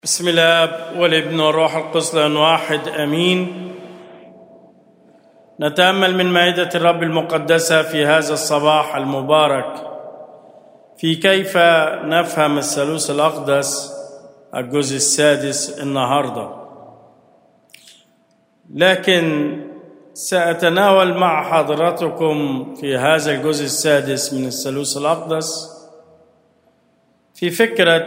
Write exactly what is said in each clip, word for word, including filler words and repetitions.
بسم الله والابن والروح القدس لأن واحد امين. نتامل من مائده الرب المقدسه في هذا الصباح المبارك في كيف نفهم الثالوث الاقدس الجزء السادس النهارده، لكن سأتناول مع حضراتكم في هذا الجزء السادس من الثالوث الأقدس في فكرة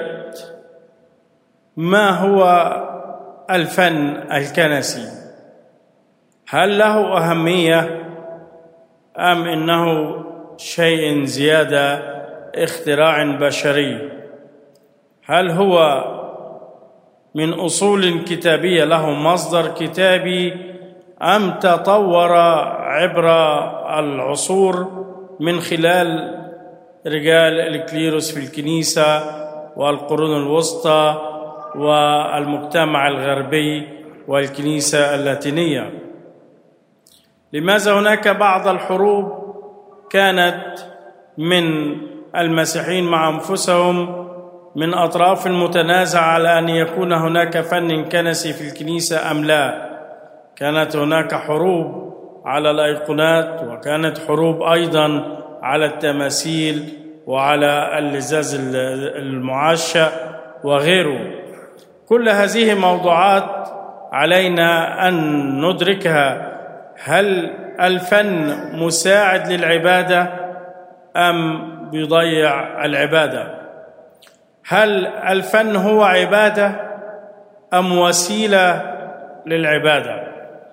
ما هو الفن الكنسي. هل له أهمية أم إنه شيء زيادة اختراع بشري؟ هل هو من أصول كتابية له مصدر كتابي أم تطور عبر العصور من خلال رجال الكليروس في الكنيسة والقرون الوسطى والمجتمع الغربي والكنيسة اللاتينية؟ لماذا هناك بعض الحروب كانت من المسيحيين مع أنفسهم من أطراف المتنازع على أن يكون هناك فن كنسي في الكنيسة أم لا؟ كانت هناك حروب على الأيقونات، وكانت حروب أيضا على التماثيل وعلى اللزاز المعشى وغيره. كل هذه موضوعات علينا أن ندركها. هل الفن مساعد للعبادة أم بيضيع العبادة؟ هل الفن هو عبادة أم وسيلة للعبادة؟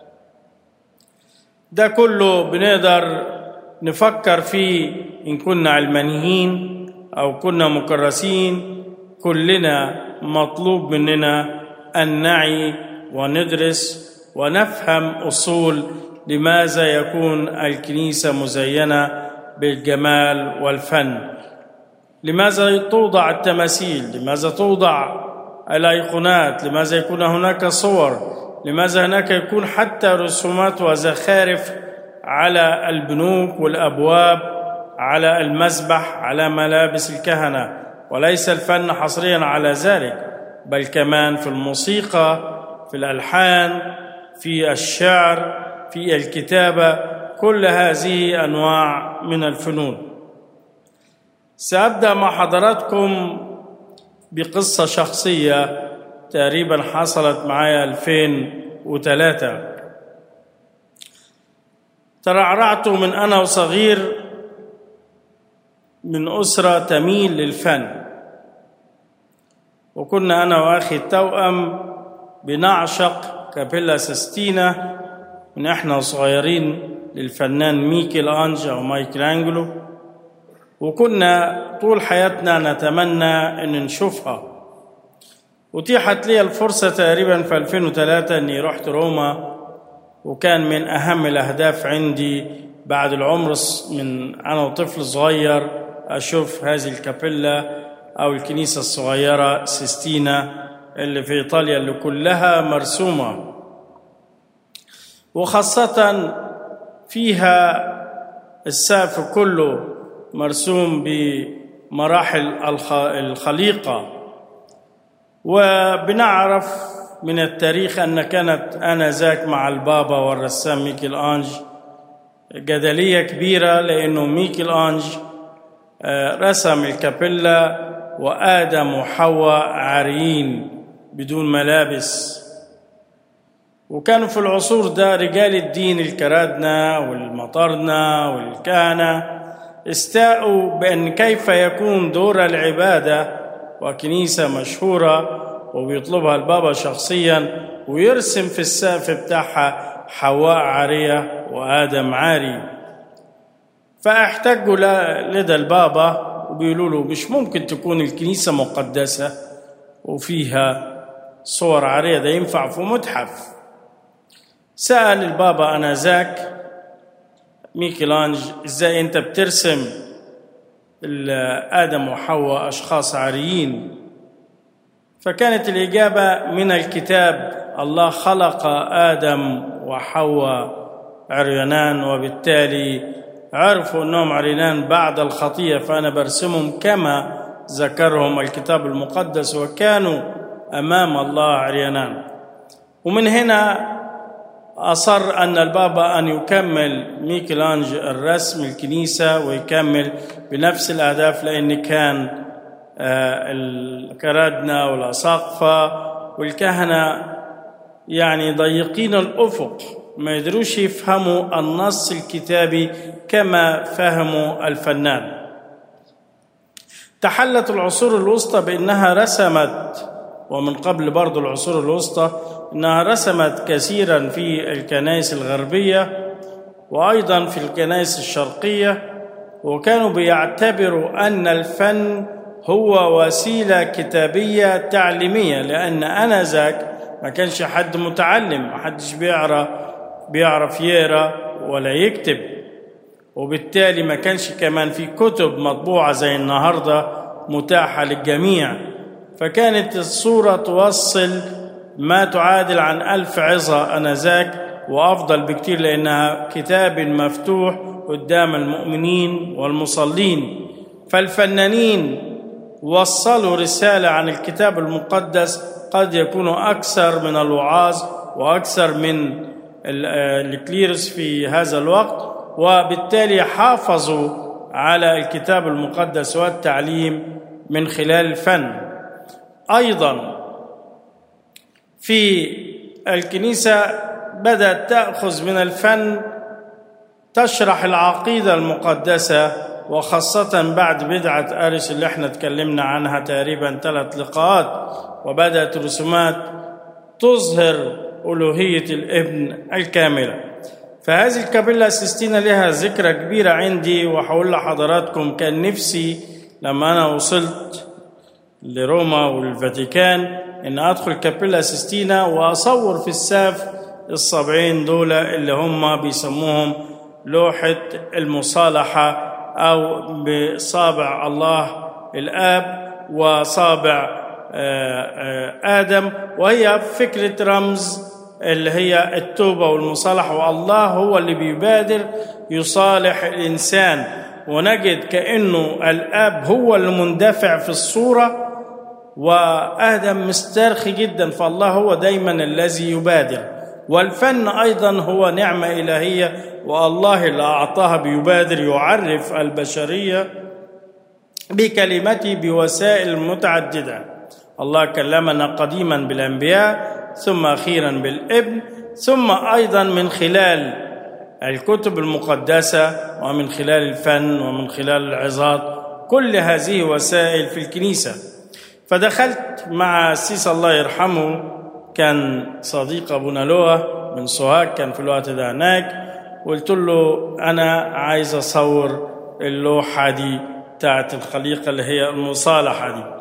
ده كله بنقدر نفكر فيه إن كنا علمانيين أو كنا مكرسين. كلنا مطلوب مننا أن نعي وندرس ونفهم أصول لماذا يكون الكنيسة مزينة بالجمال والفن، لماذا توضع التماثيل، لماذا توضع الأيقونات، لماذا يكون هناك صور، لماذا هناك يكون حتى رسومات وزخارف على البنوك والأبواب، على المذبح، على ملابس الكهنة. وليس الفن حصريا على ذلك، بل كمان في الموسيقى، في الألحان، في الشعر، في الكتابة. كل هذه أنواع من الفنون. سأبدأ مع حضراتكم بقصة شخصية تقريبا حصلت معي ألفين وثلاثة. ترعرعت من أنا وصغير من أسرة تميل للفن، وكنا أنا وأخي التوأم بنعشق كابيلا سيستينا من إحنا صغيرين للفنان ميكل أنج أو مايكل أنجلو، وكنا طول حياتنا نتمنى أن نشوفها. أتيحت لي الفرصة تقريبا في ألفين وثلاثة أني رحت روما، وكان من أهم الأهداف عندي بعد العمر من أنا وطفل صغير أشوف هذه الكابيلا أو الكنيسة الصغيرة سيستينا اللي في إيطاليا اللي كلها مرسومة، وخاصة فيها السقف كله مرسوم بمراحل الخليقة. وبنعرف من التاريخ أن كانت آنذاك مع البابا والرسام ميكل أنج جدلية كبيرة، لأنه ميكل أنج رسم الكابيلا وآدم وحواء عاريين بدون ملابس. وكانوا في العصور ده رجال الدين الكرادنة والمطارنة والكهنة استاءوا بأن كيف يكون دور العبادة وكنيسة مشهورة وبيطلبها البابا شخصيا ويرسم في السقف بتاعها حواء عارية وآدم عاري. فاحتجوا لدى البابا وبيقولوا له مش ممكن تكون الكنيسة مقدسة وفيها صور عارية، ده ينفع في متحف. سأل البابا آنذاك ميكل أنج ازاي انت بترسم آدم وحواء أشخاص عاريين؟ فكانت الإجابة من الكتاب: الله خلق آدم وحواء عريانان، وبالتالي عرفوا أنهم عريانان بعد الخطية، فأنا برسمهم كما ذكرهم الكتاب المقدس، وكانوا أمام الله عريانان. ومن هنا أصر أن البابا أن يكمل ميكلانج الرسم الكنيسة ويكمل بنفس الأهداف، لأن كان الكرادنة والأساقفة والكهنة يعني ضيقين الأفق، ما يدروش يفهموا النص الكتابي كما فهموا الفنان. تحلت العصور الوسطى بأنها رسمت، ومن قبل برضو العصور الوسطى، أنها رسمت كثيرا في الكنائس الغربية وأيضا في الكنائس الشرقية، وكانوا بيعتبروا أن الفن هو وسيلة كتابية تعليمية، لأن آنذاك ما كانش حد متعلم، ما حدش بيعرف بيعرف يقرأ ولا يكتب، وبالتالي ما كانش كمان في كتب مطبوعة زي النهاردة متاحة للجميع. فكانت الصورة توصل ما تعادل عن ألف عظة آنذاك، وأفضل بكتير لأنها كتاب مفتوح قدام المؤمنين والمصلين. فالفنانين وصلوا رسالة عن الكتاب المقدس قد يكون أكثر من الوعاظ وأكثر من الكليرس في هذا الوقت، وبالتالي حافظوا على الكتاب المقدس والتعليم من خلال الفن. أيضا في الكنيسة بدأت تأخذ من الفن تشرح العقيدة المقدسة، وخاصة بعد بدعة أريوس اللي احنا تكلمنا عنها تقريبا ثلاث لقاءات، وبدأت رسومات تظهر ألوهية الابن الكاملة. فهذه الكابيلا سيستينا لها ذكرى كبيرة عندي، وحقول لحضراتكم كان نفسي لما أنا وصلت لروما والفاتيكان إن أدخل كابيلا سيستينا وأصور في السقف السبعين دول اللي هم بيسموهم لوحة المصالحة، أو بصابع الله الآب وصابع آدم، وهي فكرة رمز اللي هي التوبة والمصالحة، والله هو اللي بيبادر يصالح الإنسان. ونجد كأنه الآب هو المندفع في الصورة وآدم مسترخي جدا، فالله هو دايما الذي يبادر. والفن أيضا هو نعمة إلهية، والله اللي أعطاها بيبادر يعرف البشرية بكلمته بوسائل متعددة. الله كلمنا قديما بالأنبياء، ثم أخيرا بالابن، ثم أيضا من خلال الكتب المقدسة، ومن خلال الفن، ومن خلال العظات. كل هذه وسائل في الكنيسة. فدخلت مع السيس الله يرحمه، كان صديق أبونا لوقا من سوهاج، كان في الوقت ده هناك، قلت له أنا عايز أصور اللوحة دي بتاعت الخليقة اللي هي المصالحة دي.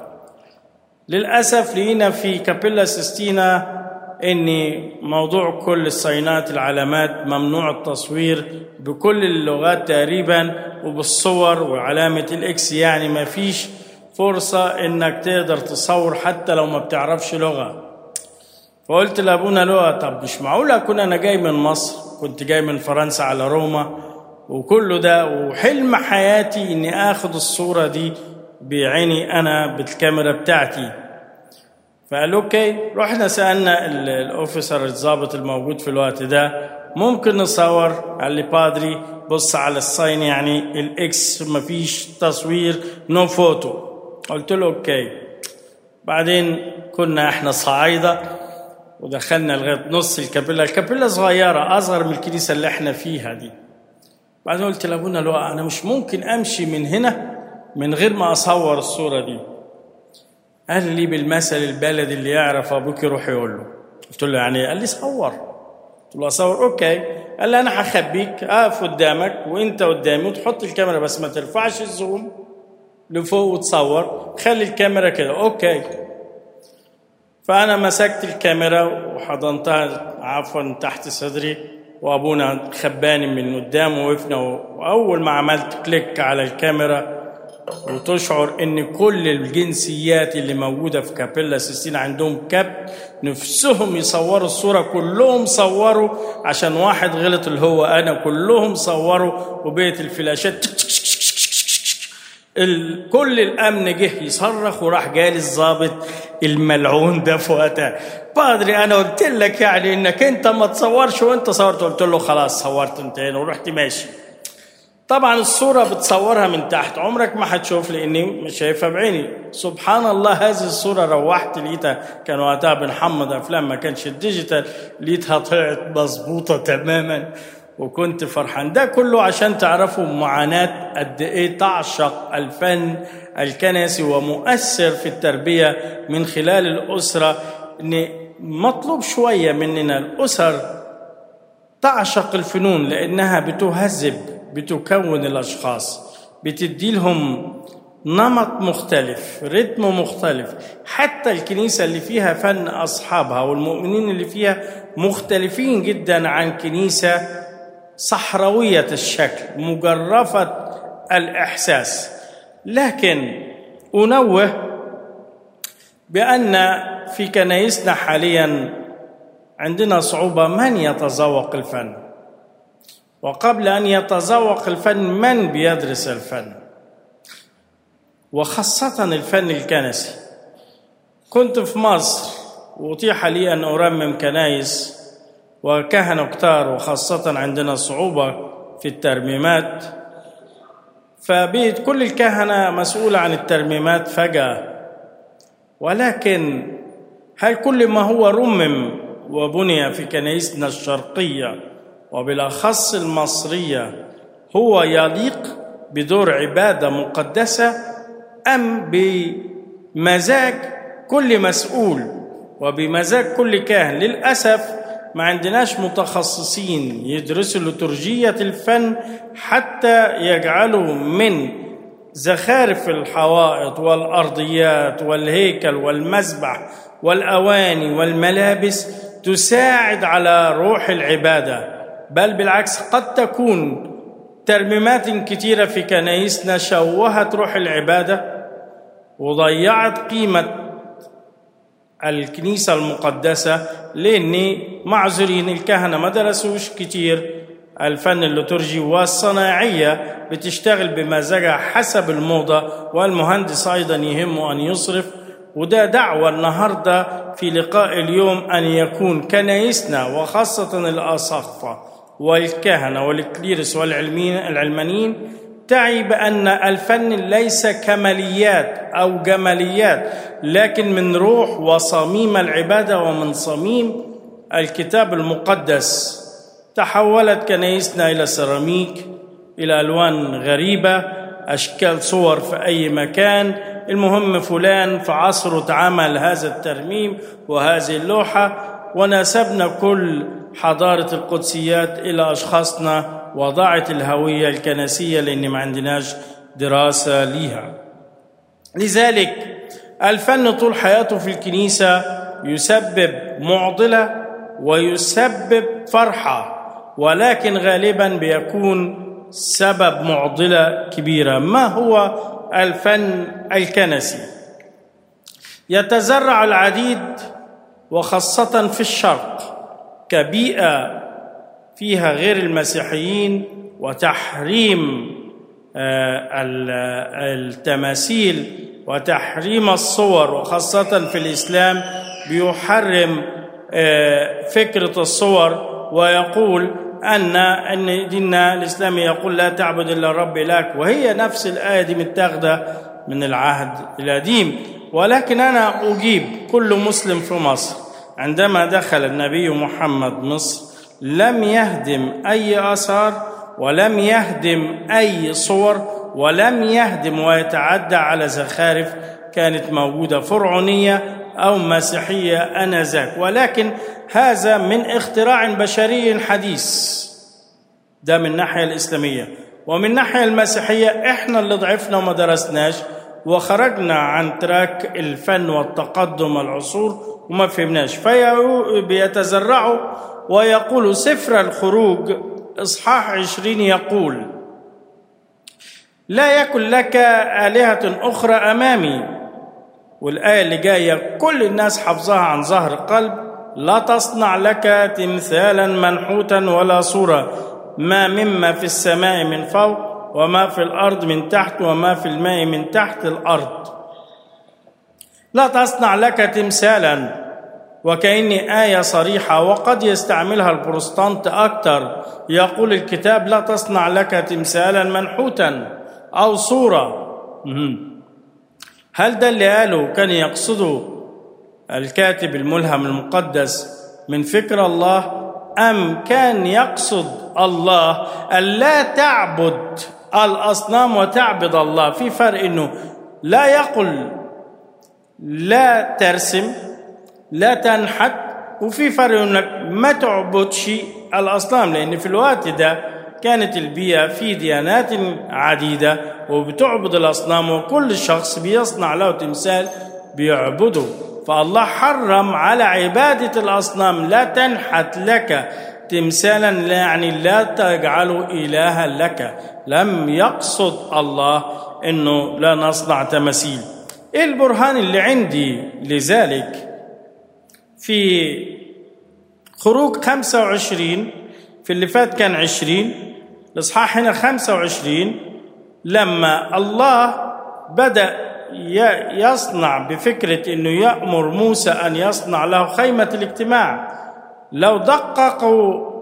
للأسف لقينا في كابيلا سيستينا إن موضوع كل الصينات العلامات ممنوع التصوير بكل اللغات تقريبا وبالصور وعلامة الإكس، يعني ما فيش فرصة إنك تقدر تصور حتى لو ما بتعرفش لغة. فقلت لأبونا لوقا طب مش معقول أكون أنا جاي من مصر، كنت جاي من فرنسا على روما وكله ده، وحلم حياتي إني آخد الصورة دي بعيني أنا بالكاميرا بتاعتي. فقال أوكي. رحنا سألنا الأوفيسر الضابط الموجود في الوقت ده ممكن نصور؟ قال لي بادري بص على الصين، يعني الإكس مفيش تصوير، نو فوتو. قلت له أوكي. بعدين كنا إحنا صعايدة ودخلنا لغاية نص الكابيلا، الكابيلا صغيرة أصغر من الكنيسة اللي إحنا فيها دي. بعدين قلت لأبونا لوقا أنا مش ممكن أمشي من هنا من غير ما أصور الصورة دي. قال لي بالمثل البلد اللي يعرف أبوك يروح يقول له. قلت له يعني؟ قال لي صور. قلت له أصور؟ أوكي. قال لي أنا هخبيك أقف قدامك وإنت قدامي وتحط الكاميرا، بس ما ترفعش الزوم لفوق وتصور، خلي الكاميرا كده. أوكي. فأنا مسكت الكاميرا وحضنتها عفوا تحت صدري، وأبونا خباني من قدام ووقفنا، وأول ما عملت كليك على الكاميرا وتشعر إن كل الجنسيات اللي موجودة في كابيلا سيستينا عندهم كبت نفسهم يصوروا الصورة، كلهم صوروا عشان واحد غلط اللي هو أنا، كلهم صوروا وبيت الفلاشات كل الأمن جه يصرخ، وراح جالي الضابط الملعون ده في وقتها. بادري أنا قلت لك يعني إنك أنت ما تصورش، وأنت صورت. قلت له خلاص صورت انتهينا، ورحت ماشي. طبعا الصورة بتصورها من تحت، عمرك ما هتشوف لأني مش شايفها بعيني. سبحان الله، هذه الصورة روحت لقيتها، كان وقتها بنحمض أفلام ما كانش الديجيتال، لقيتها طلعت مظبوطة تماما، وكنت فرحان. ده كله عشان تعرفوا معاناة قد إيه تعشق الفن الكنسي ومؤثر في التربية من خلال الأسرة. إن مطلوب شوية مننا الأسر تعشق الفنون، لأنها بتهذب، بتكون الأشخاص، بتدي لهم نمط مختلف، رتم مختلف. حتى الكنيسة اللي فيها فن أصحابها والمؤمنين اللي فيها مختلفين جدا عن كنيسة صحراوية الشكل مجرفة الإحساس. لكن أنوه بأن في كنايسنا حاليا عندنا صعوبة من يتذوق الفن، وقبل أن يتذوق الفن من بيدرس الفن، وخاصة الفن الكنسي. كنت في مصر وأتيح لي أن أرمم كنايس وكهنة كتار، وخاصة عندنا صعوبة في الترميمات، فبقيت كل الكهنة مسؤولة عن الترميمات فجأة. ولكن هل كل ما هو رمم وبني في كنايسنا الشرقية وبالأخص المصرية هو يليق بدور عبادة مقدسة، أم بمزاج كل مسؤول وبمزاج كل كاهن؟ للأسف ما عندناش متخصصين يدرسوا لترجية الفن حتى يجعلوا من زخارف الحوائط والأرضيات والهيكل والمذبح والأواني والملابس تساعد على روح العبادة. بل بالعكس، قد تكون ترميمات كتيرة في كنايسنا شوهت روح العبادة وضيعت قيمة الكنيسة المقدسة، لأن معذورين الكهنة ما درسوش كتير الفن الليتورجي، والصناعية بتشتغل بمزاجها حسب الموضة، والمهندس أيضا يهمه أن يصرف. وده دعوة النهاردة في لقاء اليوم أن يكون كنايسنا وخاصة الأساقفة والكهنة والكليرس والعلمانيين تعي بأن الفن ليس كماليات أو جماليات، لكن من روح وصميم العبادة ومن صميم الكتاب المقدس. تحولت كنايسنا إلى سيراميك، إلى ألوان غريبة، أشكال صور في أي مكان. المهم فلان في عصره تعمل هذا الترميم وهذه اللوحة، ونسبنا كل حضارة القدسيات إلى أشخاصنا وضاعت الهوية الكنسية لأن ما عندناش دراسة ليها. لذلك الفن طول حياته في الكنيسة يسبب معضلة ويسبب فرحة، ولكن غالبا بيكون سبب معضلة كبيرة. ما هو الفن الكنسي؟ يتزرع العديد وخاصة في الشرق كبيئة فيها غير المسيحيين وتحريم التماثيل وتحريم الصور، وخاصة في الإسلام بيحرم فكرة الصور، ويقول أن أن ديننا الإسلامي يقول لا تعبد إلا رب إلهك، وهي نفس الآية دي متاخدة من العهد القديم. ولكن أنا أجيب كل مسلم في مصر عندما دخل النبي محمد مصر لم يهدم أي آثار ولم يهدم أي صور ولم يهدم ويتعدى على زخارف كانت موجودة فرعونية أو مسيحية آنذاك، ولكن هذا من اختراع بشري حديث. ده من الناحية الإسلامية. ومن الناحية المسيحية إحنا اللي ضعفنا وما درسناش وخرجنا عن تراك الفن والتقدم العصور وما فهمناش، فبيتزرعوا ويقول سفر الخروج إصحاح عشرين يقول لا يكن لك آلهة أخرى أمامي. والآية اللي جاية كل الناس حفظها عن ظهر قلب: لا تصنع لك تمثالا منحوتا ولا صورة، ما مما في السماء من فوق وما في الأرض من تحت وما في الماء من تحت الأرض. لا تصنع لك تمثالا، وكأني آية صريحة وقد يستعملها البروتستانت أكثر. يقول الكتاب لا تصنع لك تمثالا منحوتا أو صورة. هل ده اللي قاله كان يقصده الكاتب الملهم المقدس من فكر الله، أم كان يقصد الله ألا تعبد الأصنام وتعبد الله؟ في فرق، إنه لا يقل لا ترسم لا تنحت، وفي فرق إنك ما تعبدش الأصنام، لأن في الوقت ده كانت البيئة في ديانات عديدة وبتعبد الأصنام، وكل شخص بيصنع له تمثال بيعبده. فالله حرم على عبادة الأصنام. لا تنحت لك تمثالا، لا يعني لا تجعله إلها لك. لم يقصد الله إنه لا نصنع تماثيل. إيه البرهان اللي عندي لذلك؟ في خروج خمسة وعشرين، في اللي فات كان عشرين، الإصحاح هنا خمسة وعشرين، لما الله بدأ يصنع بفكرة إنه يأمر موسى أن يصنع له خيمة الاجتماع. لو دققوا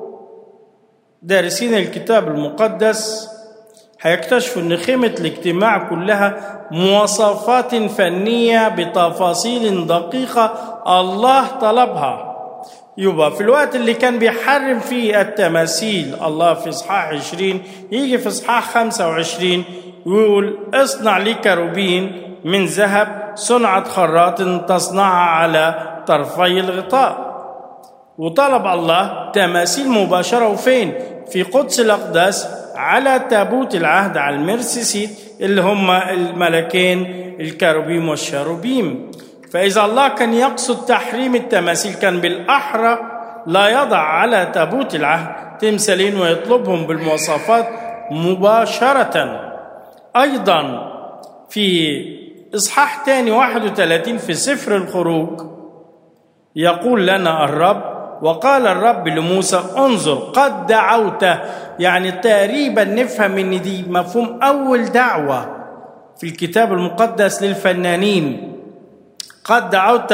دارسين الكتاب المقدس هيكتشفوا إن خيمة الاجتماع كلها مواصفات فنية بتفاصيل دقيقة الله طلبها. يبقى في الوقت اللي كان بيحرم فيه التماثيل الله في إصحاح عشرين، يجي في إصحاح خمسة وعشرين ويقول اصنع لي كروبين من ذهب صنعة خراط تصنعها على طرفي الغطاء. وطلب الله تماثيل مباشرة، وفين؟ في قدس الأقداس على تابوت العهد، على المرسيسيت اللي هم الملكين الكروبيم والشاروبيم. فإذا الله كان يقصد تحريم التماثيل كان بالأحرى لا يضع على تابوت العهد تمثالين ويطلبهم بالمواصفات مباشرة. أيضا في إصحاح تاني واحد وثلاثين في سفر الخروج يقول لنا الرب: وقال الرب لموسى انظر قد دعوت. يعني تقريبا نفهم ان دي مفهوم اول دعوة في الكتاب المقدس للفنانين. قد دعوت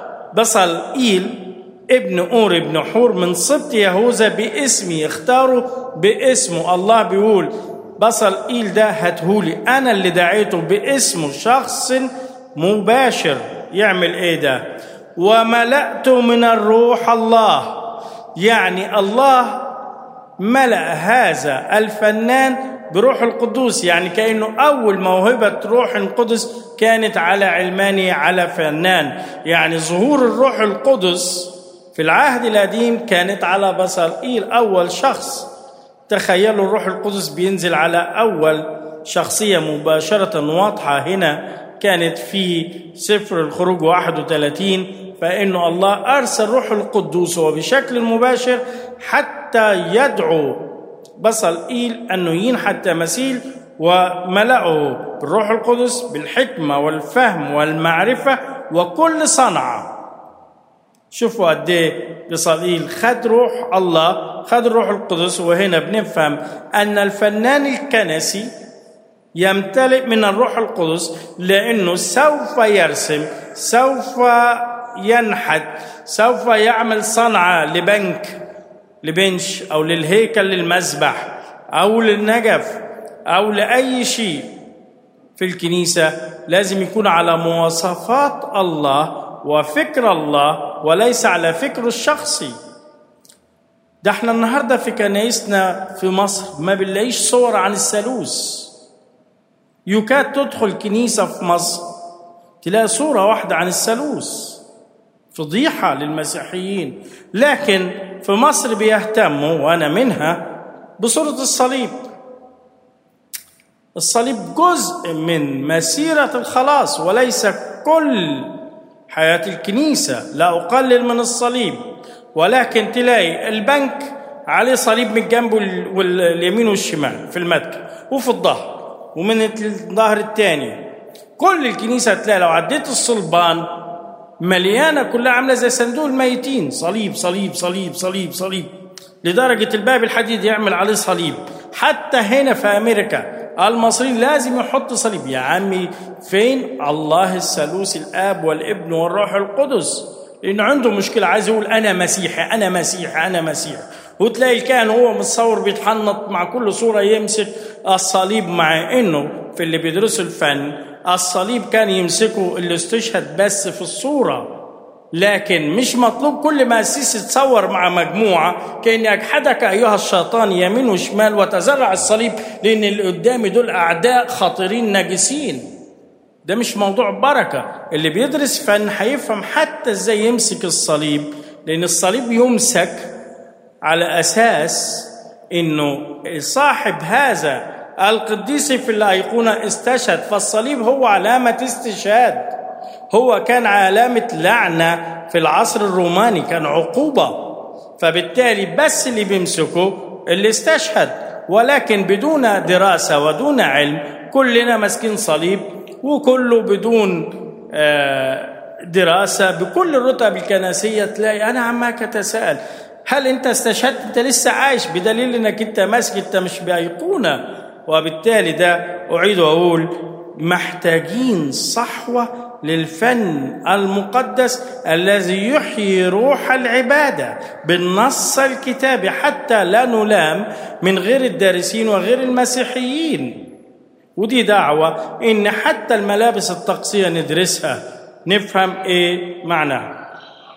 بصلئيل ابن اور ابن حور من سبط يهوذا باسمي، اختاروا باسمه. الله بيقول بصلئيل ده هاتهولي، انا اللي دعيته باسمه، شخص مباشر. يعمل ايه ده؟ وملأته من الروح الله، يعني الله ملأ هذا الفنان بروح القدوس، يعني كأنه أول موهبة روح القدس كانت على علماني على فنان. يعني ظهور الروح القدس في العهد القديم كانت على بصلئيل أول شخص. تخيلوا الروح القدس بينزل على أول شخصية مباشرة واضحة هنا كانت في سفر الخروج واحد وثلاثين. فإنه الله أرسل روح القدوس وبشكل مباشر حتى يدعو بصلئيل أنه ينحت تماثيل، وملأه بالروح القدس بالحكمة والفهم والمعرفة وكل صنعة. شوفوا قد ايه بصلئيل خد روح الله، خد الروح القدس. وهنا بنفهم أن الفنان الكنسي يمتلئ من الروح القدس، لأنه سوف يرسم، سوف ينحت، سوف يعمل صنعة لبنك لبنش أو للهيكل للمذبح أو للنجف أو لأي شيء في الكنيسة. لازم يكون على مواصفات الله وفكر الله وليس على فكره الشخصي. ده احنا النهاردة في كنايسنا في مصر ما بنلاقيش صور عن الثالوث. يكاد تدخل كنيسة في مصر تلاقي صورة واحدة عن الثالوث، فضيحة للمسيحيين. لكن في مصر بيهتموا، وأنا منها، بصورة الصليب. الصليب جزء من مسيرة الخلاص وليس كل حياة الكنيسة. لا أقلل من الصليب، ولكن تلاقي البنك عليه صليب من الجنب واليمين والشمال في المتكة وفي الظهر ومن الظهر الثاني. كل الكنيسة تلاقي لو عديت الصلبان مليانة كلها عاملة زي صندوق الميتين، صليب صليب صليب صليب صليب، لدرجة الباب الحديد يعمل عليه صليب. حتى هنا في أمريكا المصريين لازم يحط صليب. يا عمي فين الله الثالوث الآب والابن والروح القدس؟ لأنه عنده مشكلة، عايز يقول أنا مسيحي أنا مسيحي أنا مسيحي، وتلاقي الكاهن هو متصور بيتحنط مع كل صورة يمسك الصليب، مع إنه في اللي بيدرسوا الفن الصليب كان يمسكه اللي استشهد بس في الصورة، لكن مش مطلوب كل ما أسيس يتصور مع مجموعة كأني أجحدك أيها الشيطان يمين وشمال وتزرع الصليب، لأن اللي قدامي دول أعداء خطيرين نجسين. ده مش موضوع بركة. اللي بيدرس فن هيفهم حتى إزاي يمسك الصليب، لأن الصليب يمسك على أساس إنه صاحب هذا القديس في الأيقونة استشهد، فالصليب هو علامة استشهاد، هو كان علامة لعنة في العصر الروماني، كان عقوبة، فبالتالي بس اللي بيمسكه اللي استشهد، ولكن بدون دراسة ودون علم كلنا ماسكين صليب، وكله بدون دراسة بكل الرتب الكنسية. تلاقي أنا عماك أتساءل هل أنت استشهدت؟ أنت لسه عايش، بدليل أنك أنت ماسك، أنت مش بأيقونة. وبالتالي ده أعيد وأقول محتاجين صحوة للفن المقدس الذي يحيي روح العبادة بالنص الكتابي، حتى لا نلام من غير الدارسين وغير المسيحيين. ودي دعوة إن حتى الملابس الطقسية ندرسها نفهم إيه معناها.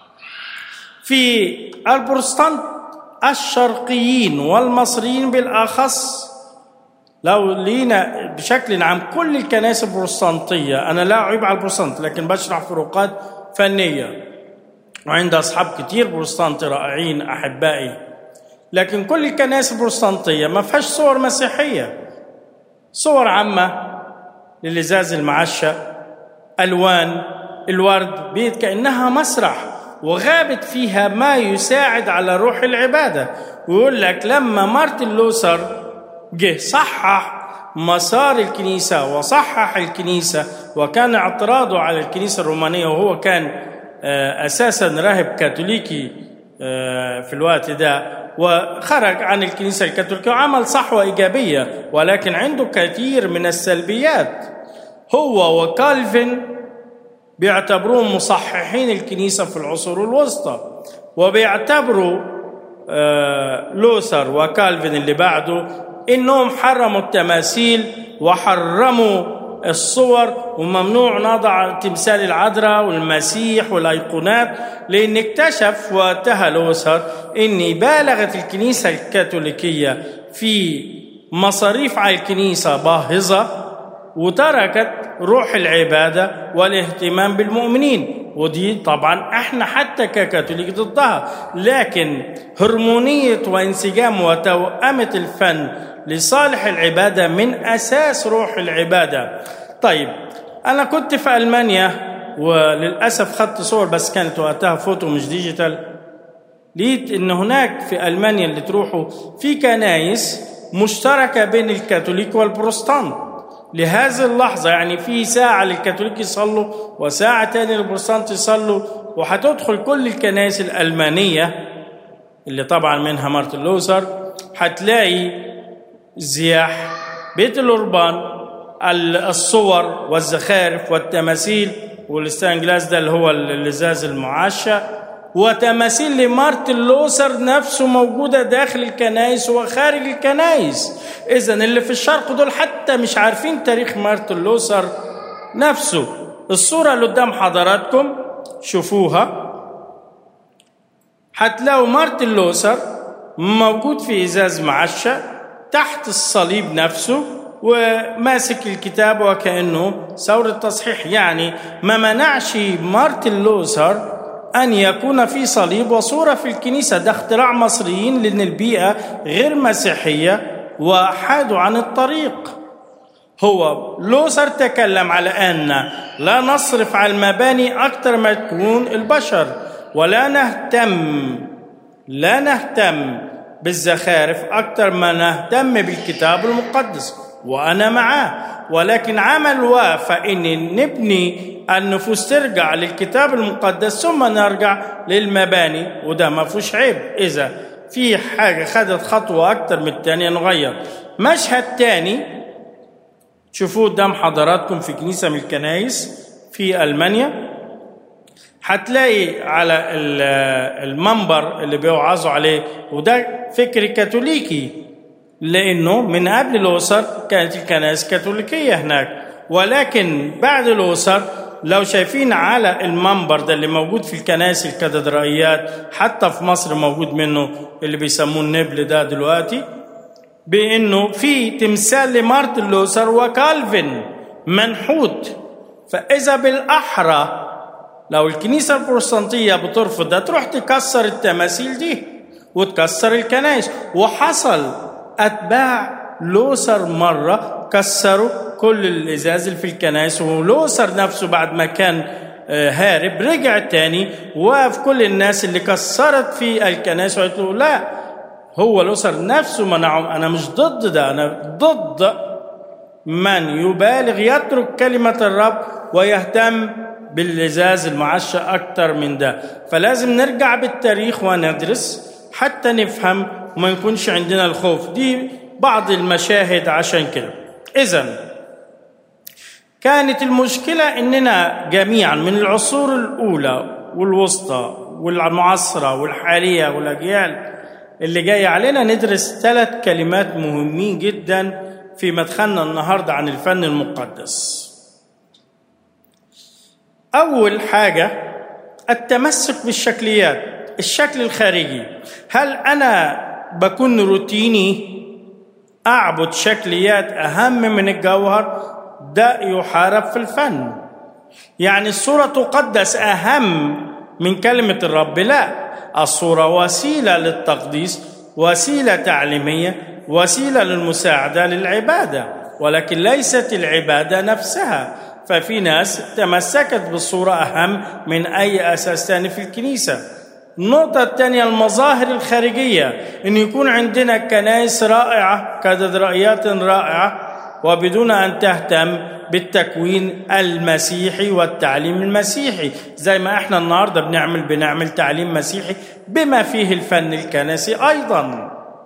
في البروتستانت الشرقيين والمصريين بالأخص، لو لينا بشكل عام كل الكنائس البروتستانتية، أنا لا أعيب على البروتستانت لكن بشرح فروقات فنية، وعند أصحاب كتير بروتستانتي رائعين أحبائي، لكن كل الكنائس البروتستانتية ما فيهاش صور مسيحية، صور عامة للإزاز المعشى، ألوان الورد، بيت كأنها مسرح وغابت فيها ما يساعد على روح العبادة. ويقول لك لما مارتن لوثر جه صحح مسار الكنيسة وصحح الكنيسة، وكان اعتراضه على الكنيسة الرومانية، وهو كان أساسا راهب كاثوليكي في الوقت ده، وخرج عن الكنيسة الكاثوليكية وعمل صحوة إيجابية، ولكن عنده كثير من السلبيات. هو وكالفن بيعتبروهم مصححين الكنيسة في العصور الوسطى، وبيعتبروا لوثر وكالفن اللي بعده إنهم حرموا التماثيل وحرموا الصور، وممنوع نضع تمثال العذراء والمسيح والأيقونات، لأن اكتشف وقتها لوثر إن بالغت الكنيسة الكاثوليكية في مصاريف على الكنيسة باهظة، وتركت روح العبادة والاهتمام بالمؤمنين. ودي طبعا احنا حتى ككاثوليك ضدها، لكن هرمونية وانسجام وتوأمة الفن لصالح العبادة من أساس روح العبادة. طيب أنا كنت في ألمانيا، وللأسف خدت صور بس كانت وقتها فوتو مش ديجيتال، لقيت إن هناك في ألمانيا اللي تروحوا في كنايس مشتركة بين الكاثوليك والبروتستانت لهذه اللحظة، يعني في ساعة للكاثوليك يصلوا وساعة تاني للبروتستانت يصلوا، وهتدخل كل الكنائس الألمانية اللي طبعا منها مارتن لوثر، هتلاقي زياح بيت الأوربان، الصور والزخارف والتماثيل، والستانجلاس ده اللي هو الإزاز المعشى، وتماثيل لمارتن لوثر نفسه موجودة داخل الكنائس وخارج الكنائس. إذن اللي في الشرق دول حتى مش عارفين تاريخ مارتن لوثر نفسه. الصورة اللي قدام حضراتكم شوفوها، هتلاقوا مارتن لوثر موجود في إزاز معشى تحت الصليب نفسه وماسك الكتاب وكأنه ثورة تصحيح. يعني ما منعش مارتن لوثر أن يكون في صليب وصورة في الكنيسة، ده اختراع مصريين لأن البيئة غير مسيحية وحادوا عن الطريق. هو لوثر تكلم على أن لا نصرف على المباني أكثر ما تكون البشر، ولا نهتم لا نهتم بالزخارف أكثر ما نهتم بالكتاب المقدس، وأنا معاه. ولكن عمل وافق إن نبني النفوس ترجع للكتاب المقدس ثم نرجع للمباني، وده ما فيهوش عيب. إذا في حاجة خدت خطوة أكتر من الثانية نغير. مشهد تاني شوفوا قدام حضراتكم في كنيسة من الكنائس في ألمانيا، هتلاقي على المنبر اللي بيوعظوا عليه، وده فكر كاثوليكي لأنه من قبل الأسر كانت الكنائس كاثوليكية هناك، ولكن بعد الأسر لو شايفين على المنبر ده اللي موجود في الكنائس الكاتدرائيات، حتى في مصر موجود منه اللي بيسموه النبل ده دلوقتي، بأنه في تمثال لمارتن لوثر وكالفن منحوت. فإذا بالأحرى لو الكنيسة البروتستانتية بترفض ده تروح تكسر التماثيل دي وتكسر الكنائس. وحصل أتباع لوثر مرة كسروا كل الإزاز اللي في الكنائس، ولوثر نفسه بعد ما كان هارب رجع تاني وقف كل الناس اللي كسرت في الكنائس وقالت له لا، هو لوثر نفسه منعهم. أنا مش ضد ده، أنا ضد من يبالغ يترك كلمة الرب ويهتم بالإزاز المعشق أكتر من ده. فلازم نرجع بالتاريخ وندرس حتى نفهم وما يكونش عندنا الخوف. دي بعض المشاهد عشان كده. إذن كانت المشكلة إننا جميعا من العصور الأولى والوسطى والمعاصرة والحالية والأجيال اللي جاي علينا ندرس ثلاث كلمات مهمين جدا في مدخلنا النهاردة عن الفن المقدس. أول حاجة التمسك بالشكليات، الشكل الخارجي. هل أنا بكون روتيني أعبد شكليات أهم من الجوهر؟ ده يحارب في الفن. يعني الصورة تقدس أهم من كلمة الرب؟ لا، الصورة وسيلة للتقديس، وسيلة تعليمية، وسيلة للمساعدة للعبادة، ولكن ليست العبادة نفسها. ففي ناس تمسكت بالصورة أهم من أي أساس ثاني في الكنيسة. النقطة الثانية المظاهر الخارجية، أن يكون عندنا كنائس رائعة، كاتدرائيات رائعة، وبدون أن تهتم بالتكوين المسيحي والتعليم المسيحي. زي ما احنا النهاردة بنعمل بنعمل تعليم مسيحي بما فيه الفن الكنسي أيضا.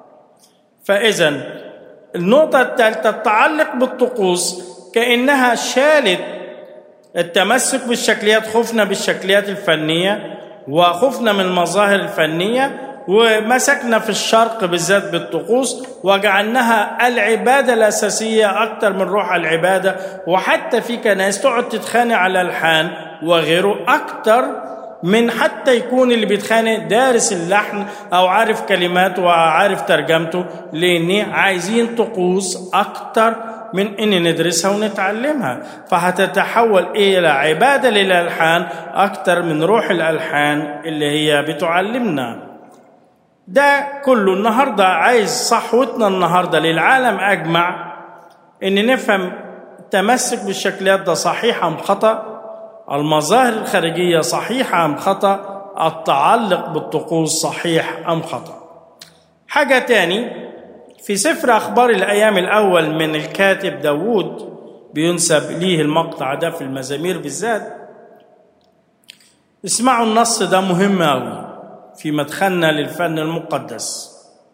فإذا النقطة الثالثة التعلق بالطقوس، كأنها شالت التمسك بالشكليات، خفنا بالشكليات الفنية وخفنا من المظاهر الفنية، ومسكنا في الشرق بالذات بالطقوس وجعلناها العبادة الأساسية أكتر من روح العبادة. وحتى في كنائس تقعد تتخانق على الألحان وغيره أكتر من حتى يكون اللي بيتخانق دارس اللحن أو عارف كلماته وعارف ترجمته، لأن عايزين طقوس أكتر من إن ندرسها ونتعلمها. فهتتحول إلى عبادة للألحان أكتر من روح الألحان اللي هي بتعلمنا. ده كله النهاردة عايز صحوتنا النهاردة للعالم أجمع إن نفهم التمسك بالشكليات ده صحيح أم خطأ، المظاهر الخارجية صحيحة أم خطأ، التعلق بالطقوس صحيح أم خطأ. حاجة تاني في سفر أخبار الأيام الأول من الكاتب داود، بينسب ليه المقطع ده في المزامير بالذات. اسمعوا النص ده مهم أوي في مدخلنا للفن المقدس.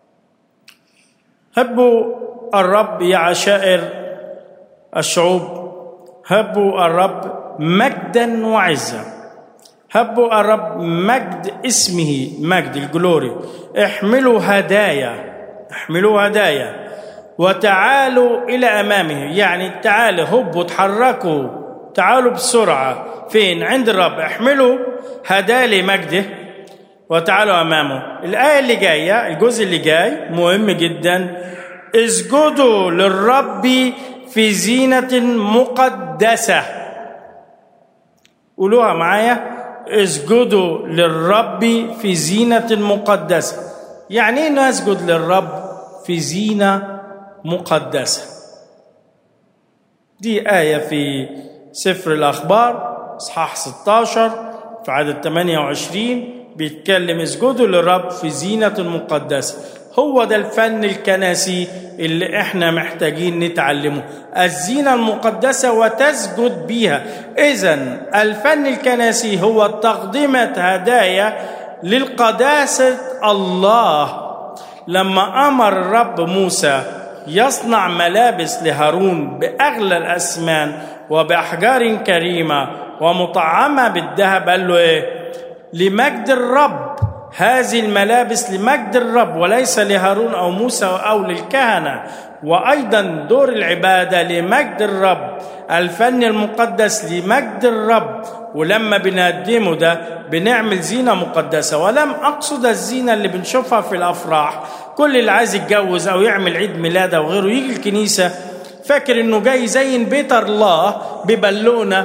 هبوا الرب يا عشائر الشعوب، هبوا الرب مجدا وعزا، هبوا الرب مجد اسمه، مجد الجلوري. احملوا هدايا، احملوا هدايا وتعالوا إلى أمامه. يعني تعالوا، هبوا، تحركوا، تعالوا بسرعة. فين؟ عند الرب. احملوا هدايا لمجده وتعالوا أمامه. الآية اللي جاية، الجزء اللي جاي مهم جدا. اسجدوا للرب في زينة مقدسة. قولوها معايا، اسجدوا للرب في زينة مقدسة. يعني ايه نسجد للرب في زينة مقدسة؟ دي آية في سفر الأخبار إصحاح ستة عشر في عدد ثمانية وعشرين، بيتكلم اسجدوا للرب في زينة مقدسة. هو ده الفن الكنسي اللي احنا محتاجين نتعلمه، الزينة المقدسة وتسجد بيها. إذن الفن الكنسي هو تقدمة هدايا للقداسة الله. لما أمر الرب موسى يصنع ملابس لهارون بأغلى الأثمان وبأحجار كريمة ومطعمة بالذهب. قال له إيه؟ لمجد الرب، هذه الملابس لمجد الرب وليس لهارون أو موسى أو للكهنة. وأيضا دور العبادة لمجد الرب، الفن المقدس لمجد الرب. ولما بنقدمه ده بنعمل زينة مقدسة. ولم أقصد الزينة اللي بنشوفها في الأفراح، كل اللي عايز يتجوز أو يعمل عيد ميلاد أو غيره يجي الكنيسة فاكر إنه جاي يزين بيت الله ببالونة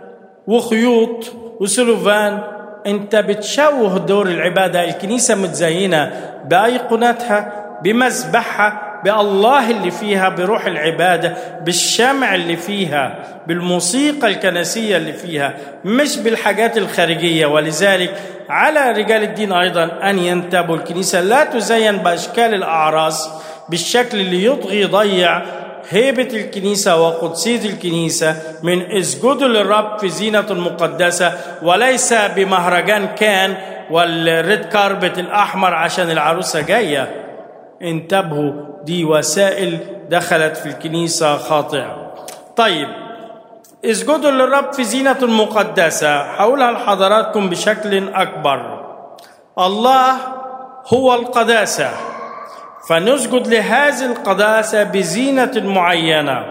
وخيوط وسلوفان. أنت بتشوه دور العبادة. الكنيسة متزينة بأيقونتها، بمذبحها، بالله اللي فيها، بروح العبادة، بالشمع اللي فيها، بالموسيقى الكنسية اللي فيها، مش بالحاجات الخارجية. ولذلك على رجال الدين أيضا أن ينتبهوا. الكنيسة لا تزين بأشكال الأعراس بالشكل اللي يطغي يضيع هيبة الكنيسة وقدسية الكنيسة، من اسجدوا للرب في زينة مقدسة وليس بمهرجان كان والريد كاربت الأحمر عشان العروسة جاية. انتبهوا، دي وسائل دخلت في الكنيسة خاطئة. طيب، اسجدوا للرب في زينة مقدسة. هقولها لحضراتكم بشكل أكبر. الله هو القداسة، فنسجد لهذه القداسة بزينة معينة.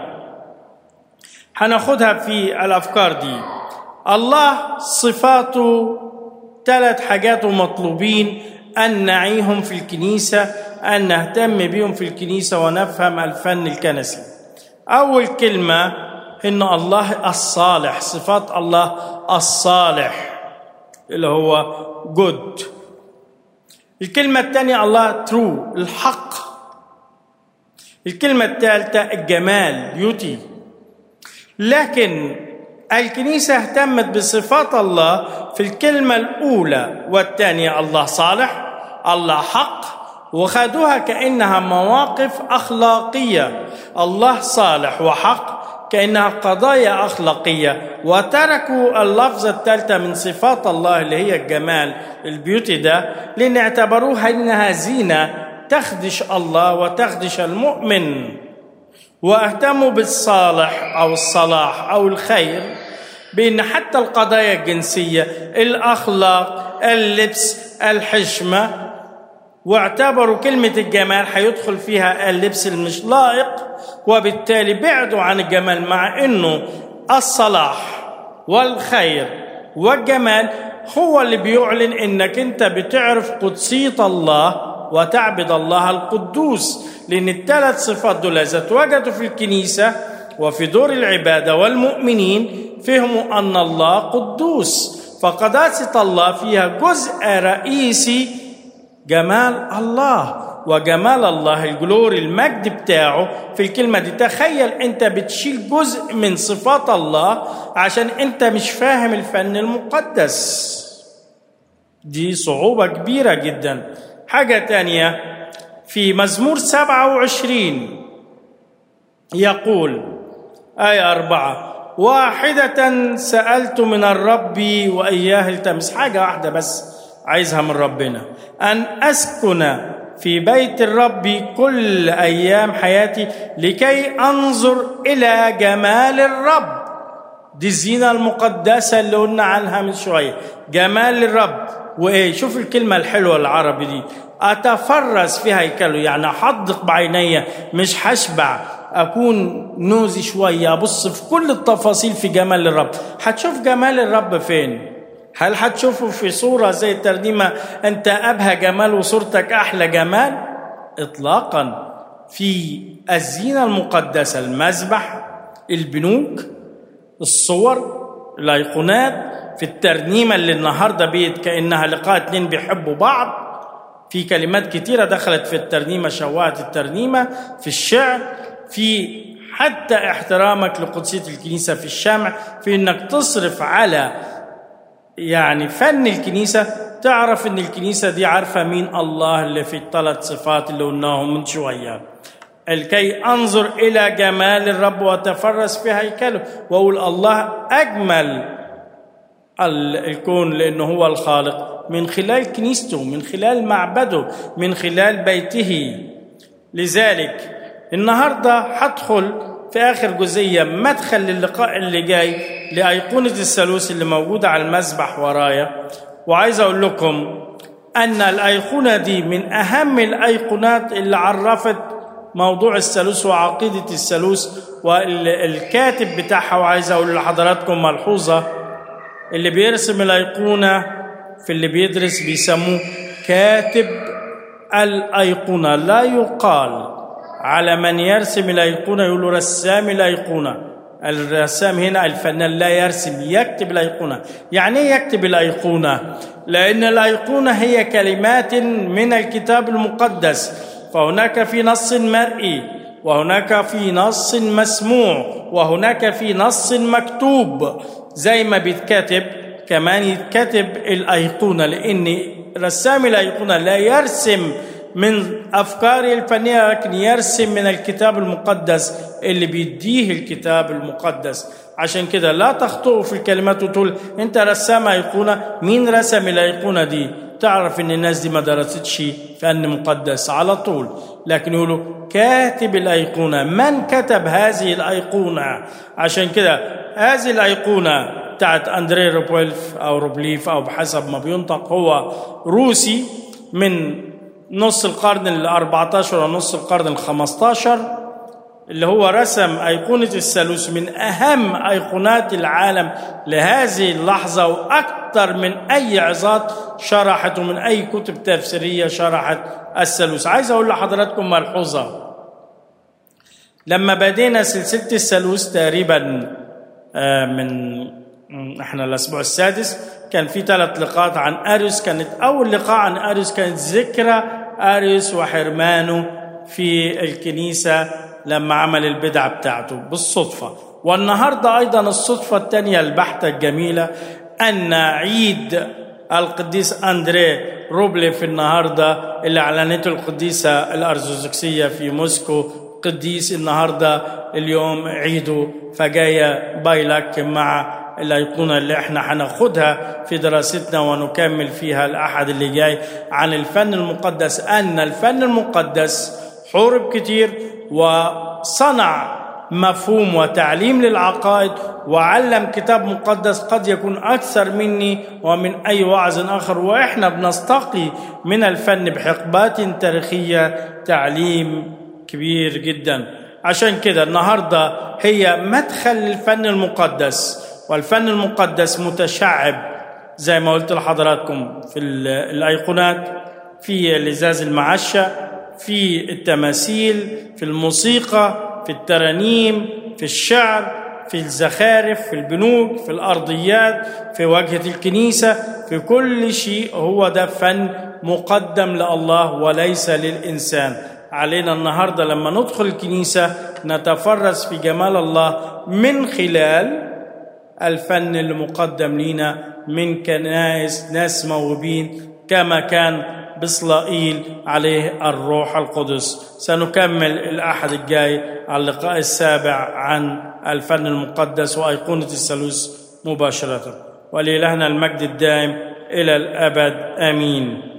هناخدها في الأفكار دي. الله صفاته ثلاث حاجات مطلوبين أن نعيهم في الكنيسة، أن نهتم بهم في الكنيسة ونفهم الفن الكنسي. أول كلمة إن الله الصالح، صفات الله الصالح اللي هو good. الكلمة الثانية الله true، الحق. الكلمة الثالثة الجمال beauty. لكن الكنيسة اهتمت بصفات الله في الكلمة الأولى والثانية، الله صالح، الله حق، وخدوها كأنها مواقف أخلاقية. الله صالح وحق كأنها قضايا أخلاقية، وتركوا اللفظة الثالثة من صفات الله اللي هي الجمال البيوتي ده، لأن اعتبروها إنها زينة تخدش الله وتخدش المؤمن. واهتموا بالصالح أو الصلاح أو الخير، بأن حتى القضايا الجنسية، الأخلاق، اللبس، الحشمة، واعتبروا كلمة الجمال هيدخل فيها اللبس المش لائق، وبالتالي بعدوا عن الجمال. مع أنه الصلاح والخير والجمال هو اللي بيعلن أنك أنت بتعرف قدسية الله وتعبد الله القدوس. لأن الثلاث صفات دول إذا تواجدوا في الكنيسة وفي دور العبادة والمؤمنين فهموا أن الله قدوس. فقداسة الله فيها جزء رئيسي جمال الله، وجمال الله الجلوري المجد بتاعه في الكلمة دي. تخيل أنت بتشيل جزء من صفات الله عشان أنت مش فاهم الفن المقدس، دي صعوبة كبيرة جدا. حاجة تانية في مزمور سبعة وعشرين يقول آية أربعة: واحدة سألت من الرب وإياه التمس. حاجة واحدة بس عايزها من ربنا، أن أسكن في بيت الرب كل أيام حياتي لكي أنظر إلى جمال الرب. دي الزينة المقدسة اللي قلنا عنها من شوية، جمال الرب. وإيه، شوف الكلمة الحلوة العربي دي، أتفرس في هيكله، يعني أحدق بعيني مش هشبع، أكون نوزي شوية، أبص في كل التفاصيل في جمال الرب. هتشوف جمال الرب فين؟ هل هتشوفه في صورة زي الترنيمة أنت أبهى جمال وصورتك أحلى جمال؟ إطلاقا. في الزينة المقدسة، المذبح، البنوك، الصور، الأيقونات، في الترنيمة اللي النهاردة بيت كأنها لقاء اتنين بيحبوا بعض، في كلمات كتيرة دخلت في الترنيمة شوهت الترنيمة، في الشعر، في حتى احترامك لقدسية الكنيسة، في الشمع، في انك تصرف على يعني فن الكنيسة، تعرف ان الكنيسة دي عارفة مين الله اللي في الثلاث صفات اللي قلناهم من شوية. الكي أنظر إلى جمال الرب وتفرس في هيكله، وأقول الله أجمل الكون لأنه هو الخالق من خلال كنيسته، من خلال معبده، من خلال بيته. لذلك النهاردة هدخل في آخر جزئية مدخل للقاء اللي جاي لأيقونة الثالوث اللي موجودة على المسبح ورايا، وعايز أقول لكم أن الأيقونة دي من أهم الأيقونات اللي عرفت موضوع الثالوث وعقيدة الثالوث والكاتب بتاعها. وعايز أقول لحضراتكم ملحوظة، اللي بيرسم الأيقونة في اللي بيدرس بيسموه كاتب الأيقونة، لا يقال على من يرسم الأيقونة يقولوا رسام الأيقونة. الرسام هنا الفنان لا يرسم، يكتب الأيقونة. يعني ايه يكتب الأيقونة؟ لأن الأيقونة هي كلمات من الكتاب المقدس، فهناك في نص مرئي، وهناك في نص مسموع، وهناك في نص مكتوب. زي ما بيتكتب كمان يتكتب الأيقونة، لأن رسام الأيقونة لا يرسم من أفكاره الفنية، لكن يرسم من الكتاب المقدس اللي بيديه الكتاب المقدس. عشان كده لا تخطئوا في الكلمات وتقول أنت رسام أيقونة. مين رسم الأيقونة دي؟ تعرف أن الناس دي ما درستش فن مقدس على طول، لكن يقولوا كاتب الأيقونة. من كتب هذه الأيقونة؟ عشان كده هذه الأيقونة بتاعت أندري روبليف أو روبليف أو بحسب ما بينطق، هو روسي من نص القرن الأربعة عشر ونص القرن الخمسة عشر، اللي هو رسم أيقونة الثالوث من أهم أيقونات العالم لهذه اللحظة، وأكثر من أي عظات شرحت ومن أي كتب تفسيرية شرحت الثالوث. عايز أقول لحضراتكم ملحوظة، لما بدينا سلسلة الثالوث تقريبا من احنا الأسبوع السادس، كان في ثلاث لقاءات عن أريوس. كانت أول لقاء عن أريوس كانت ذكرى أريوس وحرمانه في الكنيسة لما عمل البدعة بتاعته بالصدفة. والنهاردة أيضا الصدفة الثانية البحتة الجميلة أن عيد القديس أندري روبليف النهاردة اللي أعلنته القديسة الأرثوذكسية في موسكو قديس النهاردة اليوم عيده، فجاية بايلك مع الأيقونة اللي احنا هناخدها في دراستنا ونكمل فيها الأحد اللي جاي عن الفن المقدس. أن الفن المقدس حورب كتير وصنع مفهوم وتعليم للعقائد، وعلم كتاب مقدس قد يكون أكثر مني ومن أي واعظ آخر، وإحنا بنستقي من الفن بحقبات تاريخية تعليم كبير جدا. عشان كده النهاردة هي مدخل للفن المقدس، والفن المقدس متشعب زي ما قلت لحضراتكم في الأيقونات، في الإزاز المعشة، في التماثيل، في الموسيقى، في الترانيم، في الشعر، في الزخارف، في البنوك، في الأرضيات، في واجهة الكنيسة، في كل شيء. هو ده فن مقدم لله وليس للإنسان. علينا النهاردة لما ندخل الكنيسة نتفرس في جمال الله من خلال الفن المقدم لنا من كنائس ناس موهوبين كما كان بصلائيل عليه الروح القدس. سنكمل الأحد الجاي على اللقاء السابع عن الفن المقدس وأيقونة الثالوث مباشرة. ولإلهنا المجد الدائم إلى الأبد آمين.